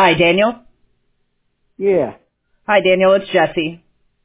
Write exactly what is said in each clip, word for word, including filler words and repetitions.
Hi, Daniel. Yeah. Hi, Daniel. It's Jesse.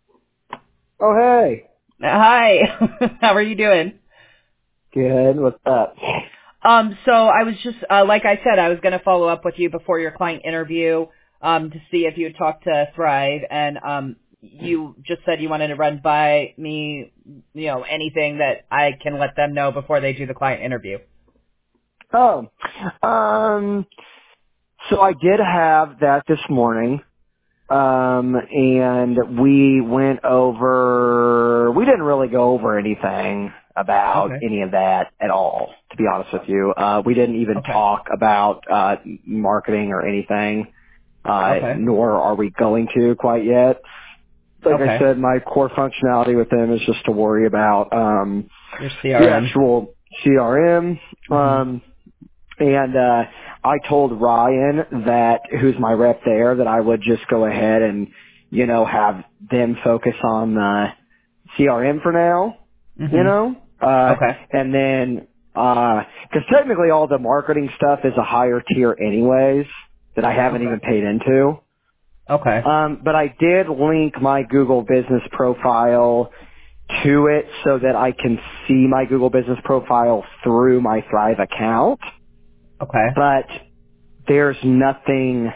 Oh, hey. Hi. How are you doing? Good. What's up? Um, so I was just, uh, like I said, I was going to follow up with you before your client interview, um, to see if you had talked to Thrive, and um, you just said you wanted to run by me, you know, anything that I can let them know before they do the client interview. Oh, um, so I did have that this morning, um, and we went over, we didn't really go over anything about Okay. any of that at all, to be honest with you. Uh, we didn't even Okay. talk about, uh, marketing or anything, uh, Okay. nor are we going to quite yet. Like I Okay. said, my core functionality with them is just to worry about, um, Your the C R M. actual C R M. Mm-hmm. Um, and uh, I told Ryan that, who's my rep there, that I would just go ahead and, you know, have them focus on the C R M for now, you Mm-hmm. know, uh, Okay. and then because technically all the marketing stuff is a higher tier anyways that I haven't Okay. even paid into. Okay. Um, but I did link my Google business profile to it so that I can see my Google business profile through my Thrive account. Okay. But there's nothing,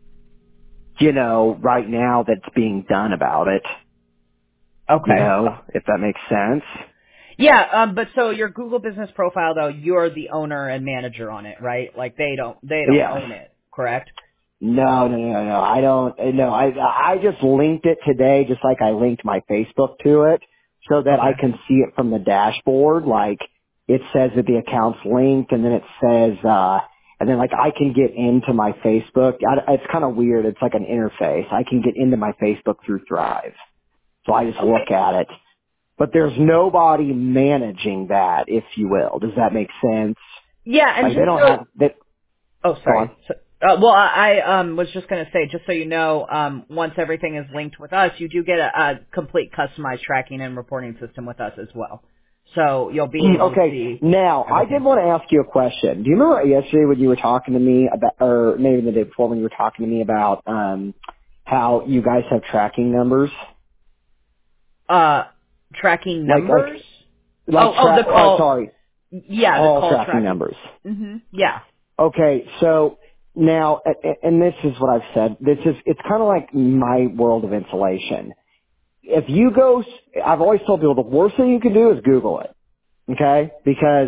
you know, right now that's being done about it, you Okay. know, if that makes sense. Yeah, um, but so your Google business profile though, you're the owner and manager on it, right? Like they don't, they don't Yes. own it, correct? No, no, no, no. I don't, no, I, I just linked it today just like I linked my Facebook to it so that I Okay. can see it from the dashboard. Like it says that the account's linked and then it says, uh, and then like I can get into my Facebook. I, it's kind of weird. It's like an interface. I can get into my Facebook through Thrive. So I just Okay. look at it. But there's nobody managing that, if you will. Does that make sense? Yeah, and Like they just don't so, have, they, oh, go on. sorry. So, uh, well, I, I um was just gonna say, just so you know, um, once everything is linked with us, you do get a, a complete customized tracking and reporting system with us as well. So you'll be able to Okay, see now I did everything. want to ask you a question. Do you remember yesterday when you were talking to me about, or maybe the day before when you were talking to me about um, how you guys have tracking numbers, Uh, tracking like like numbers. like Oh, oh, the track? Oh, call. sorry, Yeah, the call call tracking tracking. numbers. Mhm. Yeah. Okay, so now, a- a- and this is what I've said. This is it's kind of like my world of insulation. If you go, I've always told people the worst thing you can do is Google it. Okay, because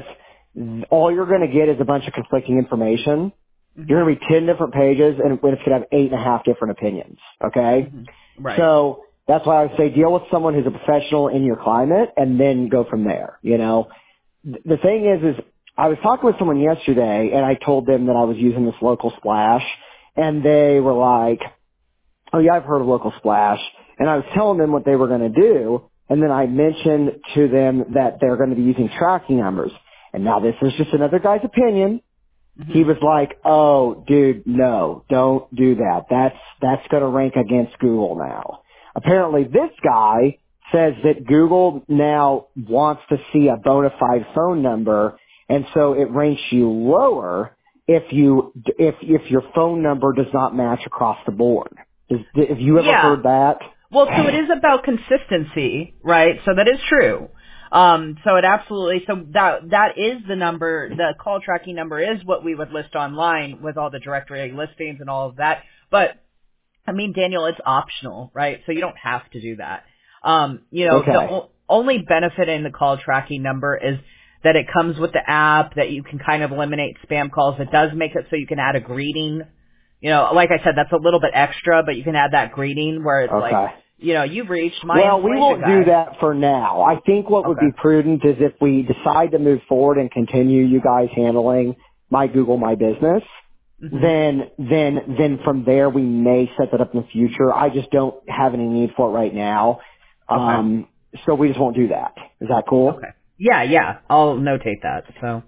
all you're going to get is a bunch of conflicting information. You're Mhm. going to be ten different pages, and it's going to have eight and a half different opinions. Okay, Mhm. Right. so that's why I would say deal with someone who's a professional in your climate, and then go from there. You know, Th- the thing is, is I was talking with someone yesterday, and I told them that I was using this local splash, and they were like, "Oh yeah, I've heard of local splash," and I was telling them what they were going to do, and then I mentioned to them that they're going to be using tracking numbers. And now this is just another guy's opinion. He Mhm. was like, "Oh, dude, no, don't do that. That's that's going to rank against Google now." Apparently, this guy says that Google now wants to see a bona fide phone number, and so it ranks you lower if you if if your phone number does not match across the board. Is, have you ever Yeah. heard that? Well, so it is about consistency, right? So that is true. Um, so it absolutely, so that, that is the number, the call tracking number is what we would list online with all the directory listings and all of that. But, I mean, Daniel, it's optional, right? So you don't have to do that. Um, you know, the Okay. o- only benefit in the call tracking number is that it comes with the app, that you can kind of eliminate spam calls. It does make it so you can add a greeting. You know, like I said, that's a little bit extra, but you can add that greeting where it's like, Okay. you know, you've reached my Well, we insulation won't do guy. that for now. I think what would Okay. be prudent is if we decide to move forward and continue you guys handling my Google My Business, hmm then then then from there we may set that up in the future. I just don't have any need for it right now. Okay. Um, so we just won't do that. Is that cool? Okay. Yeah, yeah. I'll notate that. So,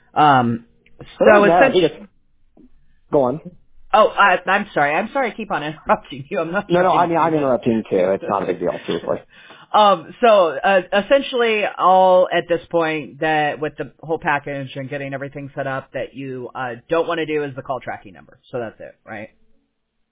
um, But other so than that, I think essentially, it's go on. oh, I, I'm sorry. I'm sorry I keep on interrupting you. I'm not No, sure no, if you I mean I'm noticed. interrupting you too. It's not a big deal, seriously. um, so uh, essentially, all at this point that with the whole package and getting everything set up that you uh, don't want to do is the call tracking number. So that's it, right?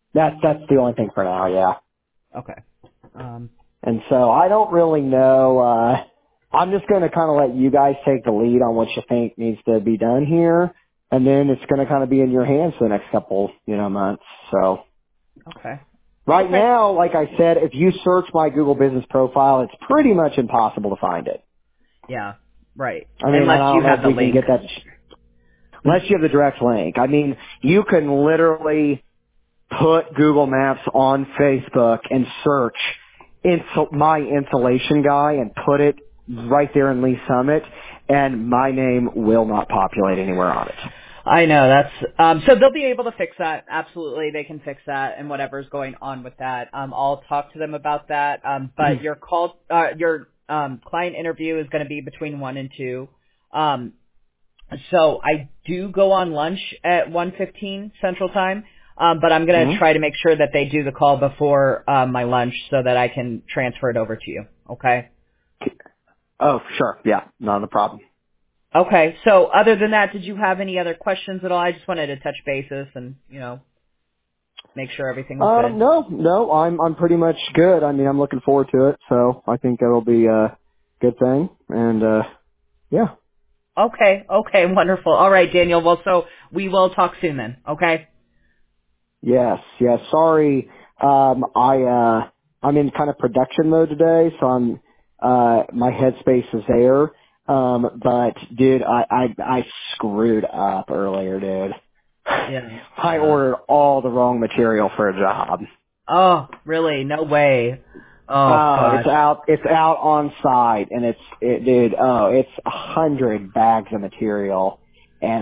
That's that's the only thing for now, yeah. Okay. Um, And so I don't really know. Uh, I'm just going to kind of let you guys take the lead on what you think needs to be done here, and then it's going to kind of be in your hands for the next couple, you know, months. So okay. right Okay. now, like I said, if you search my Google Business profile, it's pretty much impossible to find it. Yeah. Right. I mean, I Unless you don't know have if the we can link. get that unless you have the direct link. I mean, you can literally put Google Maps on Facebook and search insul- my insulation guy and put it right there in Lee Summit, and my name will not populate anywhere on it. I know that's um so they'll be able to fix that. Absolutely, they can fix that and whatever's going on with that. Um I'll talk to them about that. Um but your call uh your um client interview is going to be between one and two. Um so I do go on lunch at one fifteen Central Time. Um but I'm going to hmm try to make sure that they do the call before uh, my lunch so that I can transfer it over to you. Okay? Oh, sure. Yeah, not a problem. Okay. So other than that, did you have any other questions at all? I just wanted to touch bases and, you know, make sure everything was Um, good. no, no, I'm I'm pretty much good. I mean, I'm looking forward to it, so I think it'll be a good thing. And uh, yeah, Okay, okay, wonderful. All right, Daniel. Well, so we will talk soon then. Okay. yes, yes. Sorry, um, I uh, I'm in kind of production mode today, so I'm uh, my headspace is there. Um, but dude, I I I screwed up earlier, dude. Yeah. I Yeah. ordered all the wrong material for a job. Oh, really? No way. Oh Oh, it's gosh. out. It's out on site, and it's it, dude. Oh, it's a hundred bags of material, and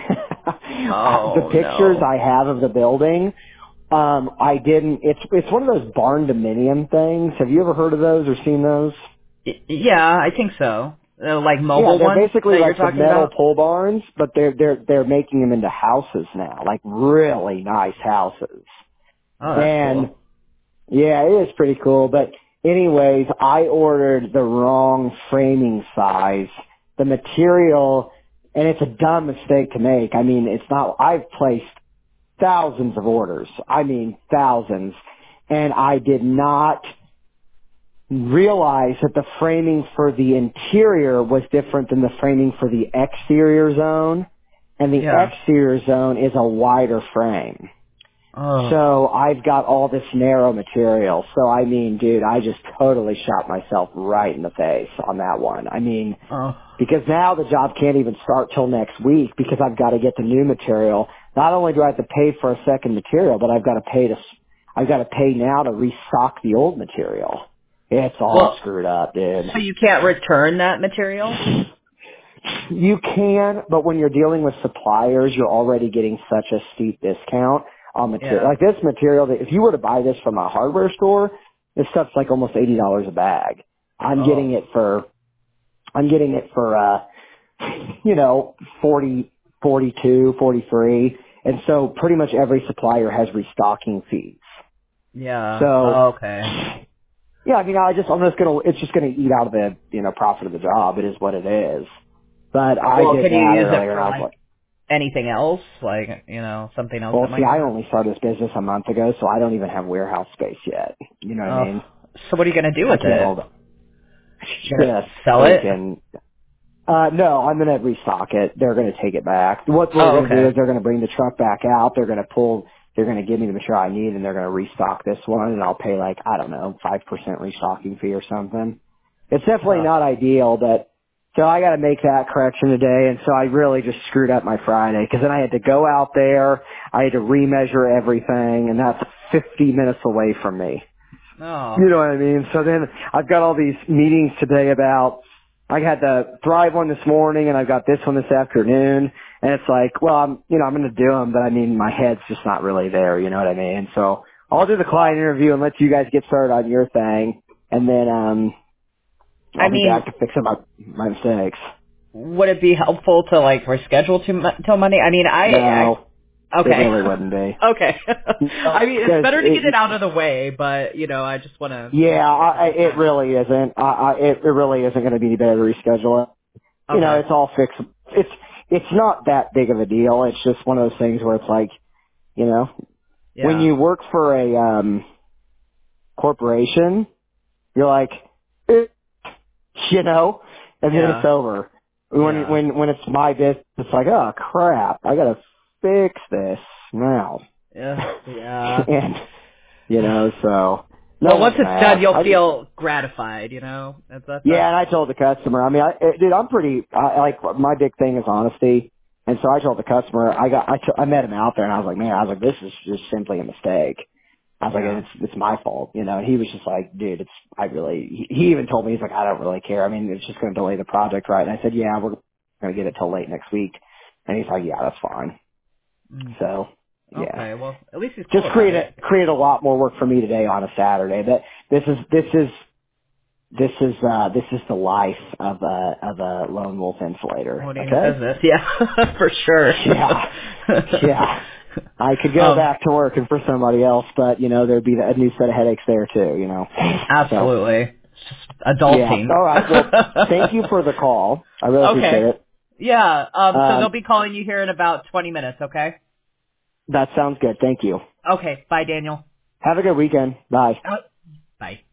I the Oh pictures no. I have of the building. Um, I didn't. It's it's one of those barn dominium things. Have you ever heard of those or seen those? Y- Yeah, I think so. Uh, like Yeah, mobile they're ones basically that you're like the talking metal about. pole barns, but they're they're they're making them into houses now, like really nice houses. Oh, that's And cool. yeah, it is pretty cool. But anyways, I ordered the wrong framing size. The material, and it's a dumb mistake to make. I mean, it's not, I've placed thousands of orders. I mean, thousands. And I did not realize that the framing for the interior was different than the framing for the exterior zone. And the Yeah. exterior zone is a wider frame. Oh. So I've got all this narrow material. So I mean, dude, I just totally shot myself right in the face on that one. I mean, Oh. because now the job can't even start till next week because I've got to get the new material. Not only do I have to pay for a second material, but I've got to pay to, I've got to pay now to restock the old material. It's all Well, screwed up, dude. so you can't return that material? You can, but when you're dealing with suppliers, you're already getting such a steep discount on material. Yeah. Like this material, that if you were to buy this from a hardware store, this stuff's like almost eighty dollars a bag. I'm Oh. getting it for, I'm getting it for, uh, you know, forty, forty-two, forty-three. And so pretty much every supplier has restocking fees. Yeah. So, Oh, okay. yeah, I mean, I just, I'm just gonna, it's just gonna eat out of the, you know, profit of the job. It is what it is. But I Well, did can you that use it earlier and for I was like like, anything else? Like, you know, something else well, that see, might I work? only started this business a month ago, so I don't even have warehouse space yet. You know what I Oh. mean? So what are you going to do I with can't it? hold it. You're going to Just sell it? freaking. Uh, no, I'm gonna restock it. They're gonna take it back. What we're Oh, gonna do is okay. they're gonna bring the truck back out. They're gonna pull. They're gonna give me the material I need, and they're gonna restock this one, and I'll pay like I don't know, five percent restocking fee or something. It's definitely Huh. not ideal, but so I got to make that correction today, and so I really just screwed up my Friday because then I had to go out there. I had to remeasure everything, and that's fifty minutes away from me. Oh. You know what I mean? So then I've got all these meetings today about, I had the Thrive one this morning and I've got this one this afternoon. And it's like, well, I'm, you know, I'm going to do them, but I mean, my head's just not really there. You know what I mean? So I'll do the client interview and let you guys get started on your thing. And then, um, I I'll be mean, back to fixing my, my mistakes. would it be helpful to like reschedule to Mo- till Monday? I mean, I, No, I it okay. really wouldn't be. Okay. I No, mean, it's because better to get it it, out of the way, but you know, I just want to yeah, make I, sure I- we it can. really isn't. I, I, it, it really isn't going to be any better to reschedule it. You know, Okay. it's all fixed. It's it's not that big of a deal. It's just one of those things where it's like, you know, Yeah. When you work for a um corporation, you're like, eh, you know, and then Yeah. it's over. When Yeah. when when it's my business, it's like, oh crap, I gotta fix this now. Yeah. Yeah. And you know, so no Well, once one's it's done, mad. you'll I just, feel gratified, you know? That's, that's, yeah, that's, and I told the customer. I mean, I, eh, dude, I'm pretty. I, like my big thing is honesty, and so I told the customer. I got, I, t- I met him out there, and I was like, man, I was like, this is just simply a mistake. I was like, yeah. and it's it's my fault, you know. And he was just like, dude, it's I really. He, he even told me he's like, I don't really care. I mean, it's just going to delay the project, right? And I said, yeah, we're going to get it till late next week. And he's like, yeah, that's fine. Mm. So yeah, Okay, well, at least he's cool just about create it. a create a lot more work for me today on a Saturday. But this is this is this is uh this is the life of a of a lone wolf insulator. Owning the Okay. business, yeah, for sure. Yeah. Yeah. I could go um, back to working for somebody else, but you know there'd be a new set of headaches there too. You know. So. absolutely. It's just Yeah. adulting. All right. Well, thank you for the call. I really appreciate Okay. it. Yeah, um, so they'll Um, be calling you here in about twenty minutes, okay? that sounds good. Thank you. Okay, bye, Daniel. Have a good weekend. Bye. Uh, Bye.